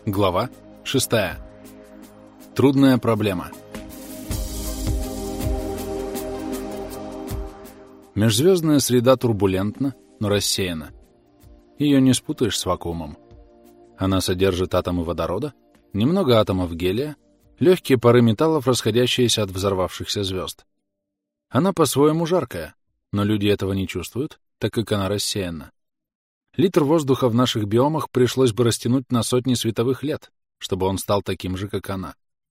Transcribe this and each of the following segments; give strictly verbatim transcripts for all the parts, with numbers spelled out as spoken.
Глава шестая. Трудная проблема. Межзвездная среда турбулентна, но рассеяна. Ее не спутаешь с вакуумом. Она содержит атомы водорода, немного атомов гелия, легкие пары металлов, расходящиеся от взорвавшихся звезд. Она по-своему жаркая, но люди этого не чувствуют, так как она рассеяна. Литр воздуха в наших биомах пришлось бы растянуть на сотни световых лет, чтобы он стал таким же, как она.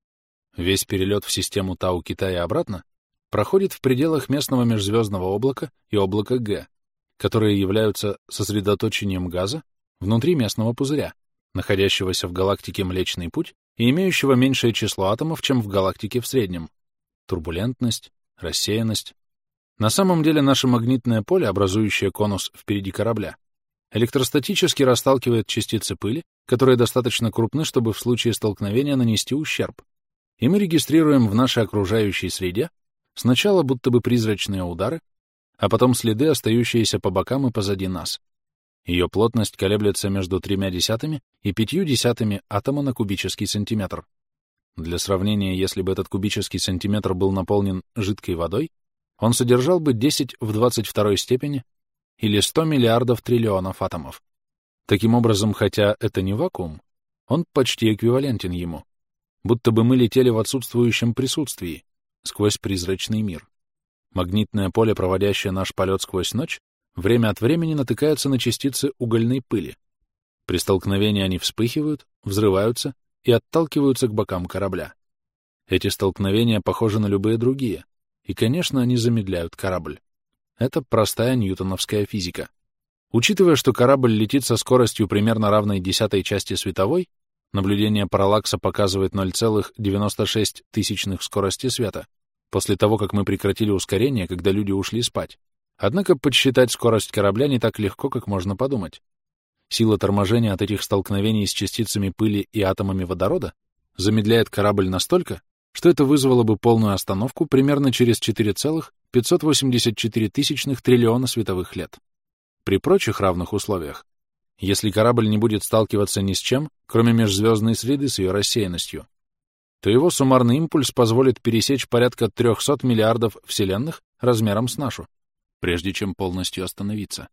Весь перелет в систему Тау-Кита и обратно проходит в пределах местного межзвездного облака и облака Г, которые являются сосредоточением газа внутри местного пузыря, находящегося в галактике Млечный Путь и имеющего меньшее число атомов, чем в галактике в среднем. Турбулентность, рассеянность. На самом деле наше магнитное поле, образующее конус впереди корабля, электростатически расталкивает частицы пыли, которые достаточно крупны, чтобы в случае столкновения нанести ущерб. И мы регистрируем в нашей окружающей среде сначала будто бы призрачные удары, а потом следы, остающиеся по бокам и позади нас. Ее плотность колеблется между тремя десятыми и пятью десятыми атома на кубический сантиметр. Для сравнения, если бы этот кубический сантиметр был наполнен жидкой водой, он содержал бы десять в двадцать второй степени или сто миллиардов триллионов атомов. Таким образом, хотя это не вакуум, он почти эквивалентен ему, будто бы мы летели в отсутствующем присутствии, сквозь призрачный мир. Магнитное поле, проводящее наш полет сквозь ночь, время от времени натыкается на частицы угольной пыли. При столкновении они вспыхивают, взрываются и отталкиваются к бокам корабля. Эти столкновения похожи на любые другие, и, конечно, они замедляют корабль. Это простая ньютоновская физика. Учитывая, что корабль летит со скоростью примерно равной десятой части световой, наблюдение параллакса показывает ноль целых девяносто шесть тысячных скорости света, после того, как мы прекратили ускорение, когда люди ушли спать. Однако подсчитать скорость корабля не так легко, как можно подумать. Сила торможения от этих столкновений с частицами пыли и атомами водорода замедляет корабль настолько, что это вызвало бы полную остановку примерно через четыре целых пятьсот восемьдесят четыре тысячных триллиона световых лет. При прочих равных условиях, если корабль не будет сталкиваться ни с чем, кроме межзвездной среды с ее рассеянностью, то его суммарный импульс позволит пересечь порядка трехсот миллиардов вселенных размером с нашу, прежде чем полностью остановиться.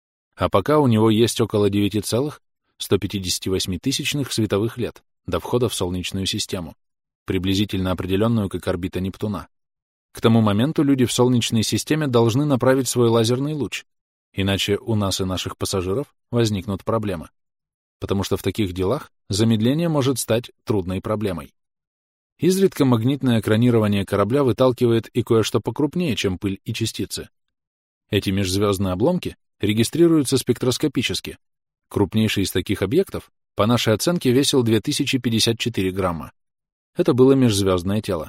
А пока у него есть около девять целых сто пятьдесят восемь тысячных световых лет до входа в Солнечную систему, приблизительно определенную как орбита Нептуна. К тому моменту люди в Солнечной системе должны направить свой лазерный луч, иначе у нас и наших пассажиров возникнут проблемы. Потому что в таких делах замедление может стать трудной проблемой. Изредка магнитное экранирование корабля выталкивает и кое-что покрупнее, чем пыль и частицы. Эти межзвездные обломки регистрируются спектроскопически. Крупнейший из таких объектов, по нашей оценке, весил две тысячи пятьдесят четыре грамма. Это было межзвездное тело.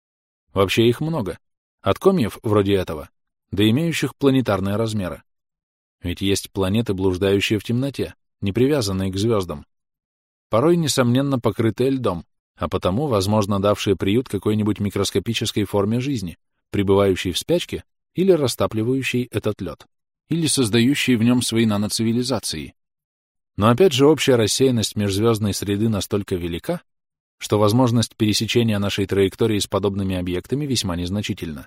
Вообще их много. От комьев, вроде этого, до имеющих планетарные размеры. Ведь есть планеты, блуждающие в темноте, не привязанные к звездам. Порой, несомненно, покрытые льдом, а потому, возможно, давшие приют какой-нибудь микроскопической форме жизни, пребывающей в спячке или растапливающей этот лед, или создающей в нем свои наноцивилизации. Но опять же, общая рассеянность межзвездной среды настолько велика, что возможность пересечения нашей траектории с подобными объектами весьма незначительна.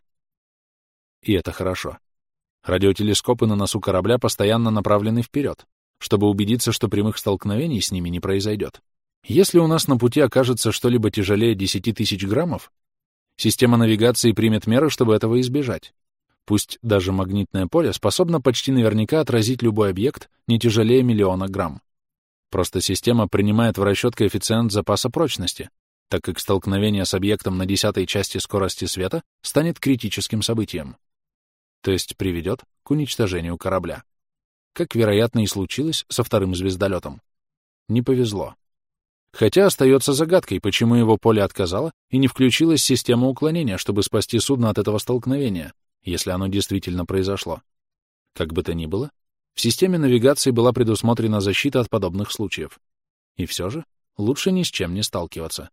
И это хорошо. Радиотелескопы на носу корабля постоянно направлены вперед, чтобы убедиться, что прямых столкновений с ними не произойдет. Если у нас на пути окажется что-либо тяжелее десяти тысяч граммов, система навигации примет меры, чтобы этого избежать. Пусть даже магнитное поле способно почти наверняка отразить любой объект не тяжелее миллиона грамм. Просто система принимает в расчет коэффициент запаса прочности, так как столкновение с объектом на десятой части скорости света станет критическим событием, то есть приведет к уничтожению корабля. Как, вероятно, и случилось со вторым звездолетом. Не повезло. Хотя остается загадкой, почему его поле отказало и не включилась система уклонения, чтобы спасти судно от этого столкновения, если оно действительно произошло. Как бы то ни было, в системе навигации была предусмотрена защита от подобных случаев. И все же лучше ни с чем не сталкиваться.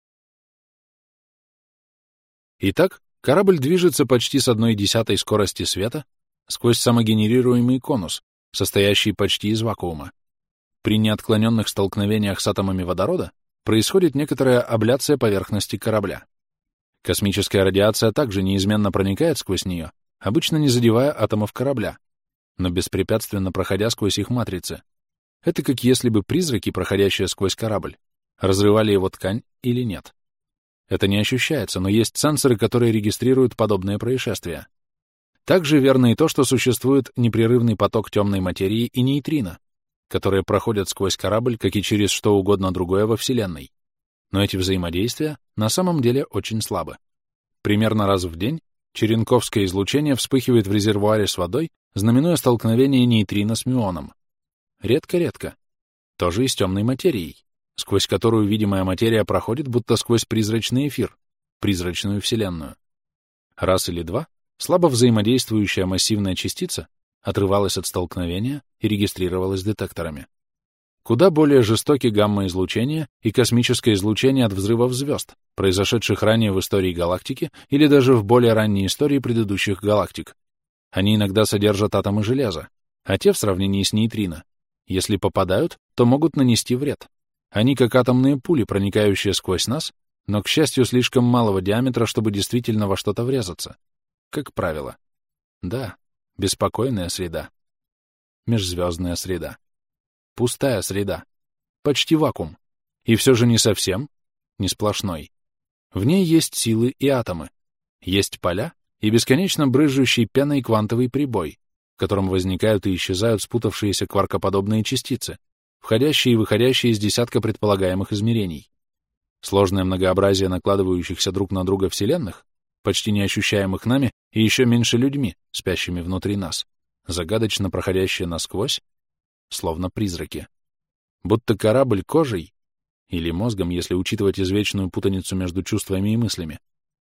Итак, корабль движется почти с одной десятой скорости света сквозь самогенерируемый конус, состоящий почти из вакуума. при неотклоненных столкновениях с атомами водорода происходит некоторая абляция поверхности корабля. Космическая радиация также неизменно проникает сквозь нее, обычно не задевая атомов корабля, но беспрепятственно проходя сквозь их матрицы. Это как если бы призраки, проходящие сквозь корабль, разрывали его ткань или нет. Это не ощущается, но есть сенсоры, которые регистрируют подобные происшествия. Также верно и то, что существует непрерывный поток темной материи и нейтрино, которые проходят сквозь корабль, как и через что угодно другое во Вселенной. Но эти взаимодействия на самом деле очень слабы. Примерно раз в день черенковское излучение вспыхивает в резервуаре с водой, знаменуя столкновение нейтрино с мюоном. Редко-редко. Тоже и с темной материей, сквозь которую видимая материя проходит, будто сквозь призрачный эфир, призрачную Вселенную. Раз или два слабо взаимодействующая массивная частица отрывалась от столкновения и регистрировалась детекторами. Куда более жестоки гамма-излучение и космическое излучение от взрывов звезд, произошедших ранее в истории галактики или даже в более ранней истории предыдущих галактик. Они иногда содержат атомы железа, а те в сравнении с нейтрино, если попадают, то могут нанести вред. Они как атомные пули, проникающие сквозь нас, но, к счастью, слишком малого диаметра, чтобы действительно во что-то врезаться. Как правило. Да, беспокойная среда. Межзвездная среда. Пустая среда. Почти вакуум. И все же не совсем, не сплошной. В ней есть силы и атомы. Есть поля и бесконечно брызжущий пеной квантовый прибой, в котором возникают и исчезают спутавшиеся кваркоподобные частицы, входящие и выходящие из десятка предполагаемых измерений. Сложное многообразие накладывающихся друг на друга вселенных, почти не ощущаемых нами и еще меньше людьми, спящими внутри нас, загадочно проходящие насквозь, словно призраки. Будто корабль кожей, или мозгом, если учитывать извечную путаницу между чувствами и мыслями,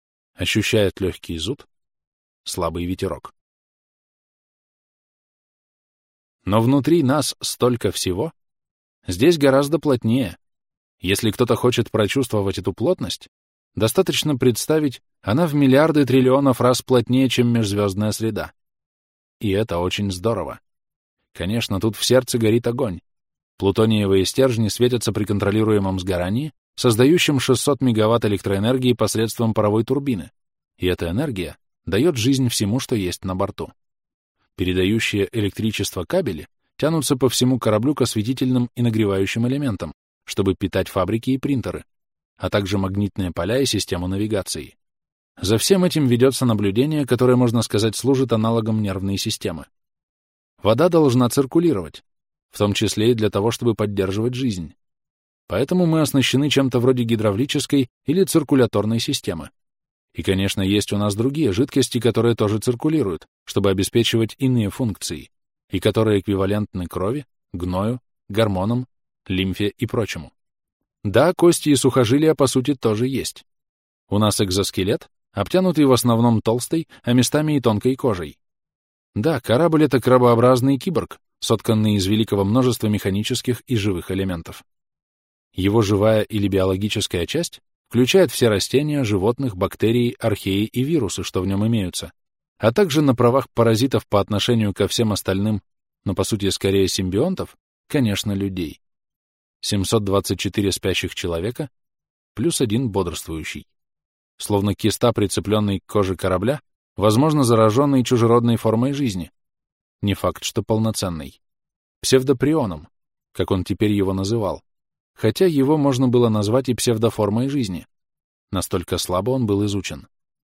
ощущает легкий зуд, слабый ветерок. Но внутри нас столько всего, здесь гораздо плотнее. Если кто-то хочет прочувствовать эту плотность, достаточно представить, она в миллиарды триллионов раз плотнее, чем межзвездная среда. И это очень здорово. Конечно, тут в сердце горит огонь. Плутониевые стержни светятся при контролируемом сгорании, создающем шестьсот мегаватт электроэнергии посредством паровой турбины, и эта энергия дает жизнь всему, что есть на борту. Передающие электричество кабели тянутся по всему кораблю к осветительным и нагревающим элементам, чтобы питать фабрики и принтеры, а также магнитные поля и систему навигации. За всем этим ведется наблюдение, которое, можно сказать, служит аналогом нервной системы. Вода должна циркулировать, в том числе и для того, чтобы поддерживать жизнь. Поэтому мы оснащены чем-то вроде гидравлической или циркуляторной системы. И, конечно, есть у нас другие жидкости, которые тоже циркулируют, чтобы обеспечивать иные функции, и которые эквивалентны крови, гною, гормонам, лимфе и прочему. Да, кости и сухожилия, по сути, тоже есть. У нас экзоскелет, обтянутый в основном толстой, а местами и тонкой кожей. Да, корабль — это крабообразный киборг, сотканный из великого множества механических и живых элементов. Его живая или биологическая часть включает все растения, животных, бактерии, археи и вирусы, что в нем имеются, а также на правах паразитов по отношению ко всем остальным, но по сути скорее симбионтов, конечно, людей. семьсот двадцать четыре спящих человека плюс один бодрствующий. Словно киста, прицепленной к коже корабля, возможно, зараженной чужеродной формой жизни. Не факт, что полноценной. Псевдоприоном, как он теперь его называл. Хотя его можно было назвать и псевдоформой жизни. Настолько слабо он был изучен.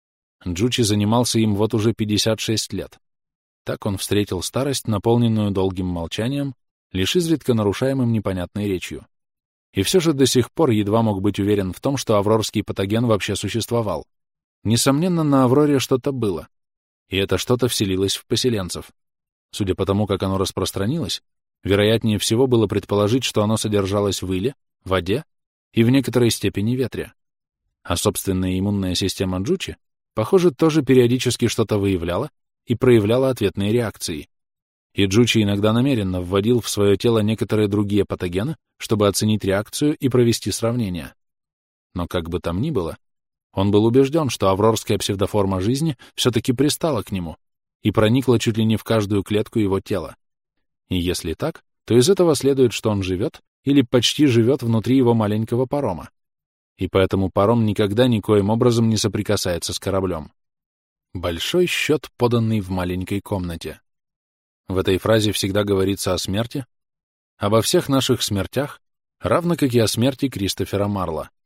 Джучи занимался им вот уже пятьдесят шесть лет. Так он встретил старость, наполненную долгим молчанием, лишь изредка нарушаемым непонятной речью. И все же до сих пор едва мог быть уверен в том, что аврорский патоген вообще существовал. Несомненно, на Авроре что-то было, и это что-то вселилось в поселенцев. Судя по тому, как оно распространилось, вероятнее всего было предположить, что оно содержалось в иле, воде и в некоторой степени ветре. А собственная иммунная система Джучи, похоже, тоже периодически что-то выявляла и проявляла ответные реакции. И Джучи иногда намеренно вводил в свое тело некоторые другие патогены, чтобы оценить реакцию и провести сравнение. Но как бы там ни было, он был убежден, что аврорская псевдоформа жизни все-таки пристала к нему и проникла чуть ли не в каждую клетку его тела. И если так, то из этого следует, что он живет или почти живет внутри его маленького парома, и поэтому паром никогда никоим образом не соприкасается с кораблем. Большой счет, поданный в маленькой комнате. В этой фразе всегда говорится о смерти, обо всех наших смертях, равно как и о смерти Кристофера Марла.